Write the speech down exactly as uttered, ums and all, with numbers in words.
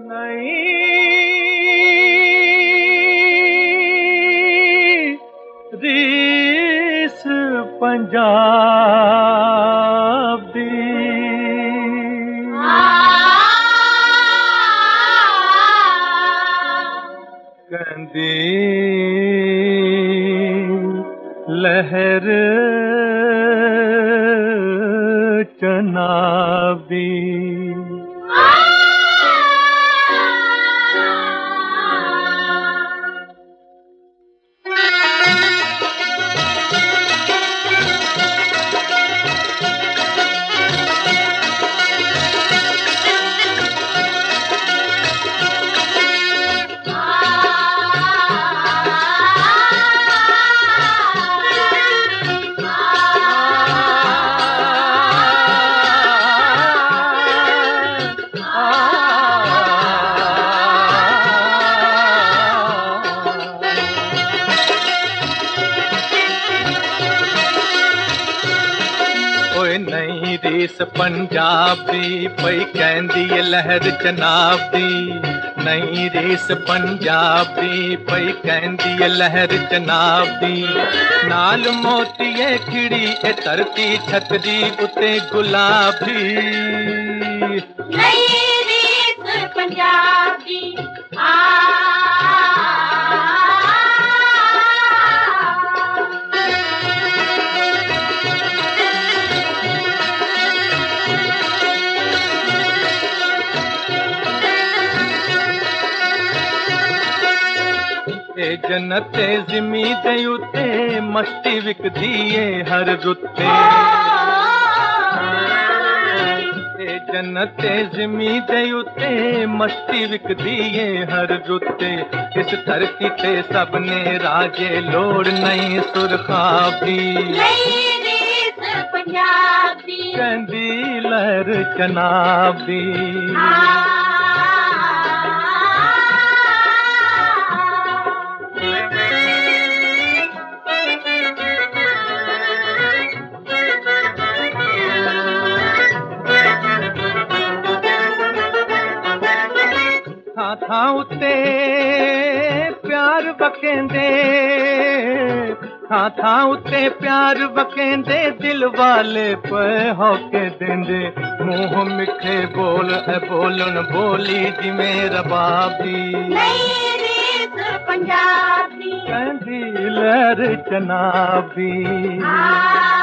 नहीं रीस पंजाब दी कहंदी लहर चनाब दी नहीं रीस पंजाब दी पई कहंदी लहर चनाब दी नहीं रीस पंजाब दी पई कहंदी लहर चनाब दी नाल मोतीए खिड़ी ए धरती छतरी उते गुलाबी नहीं रीस पंजाब दी आ जन्नते ज़िमी दे उते मस्ती विकदी है हर रुते जन्नते ज़िमी दे उते मस्ती विकदी है हर रुते इस धरती ते सबने राजे लोड़ नहीं सुरखाबी कहंदी लहर चनाबी था था उते प्यार बकेंदे था था उते प्यार बकेंदे दिल वाले पे होके देंदे मुंह मिठे बोल है बोलन बोली जिमें रबाबी नहीं रीस पंजाबी कहंदी लहर चनाबी।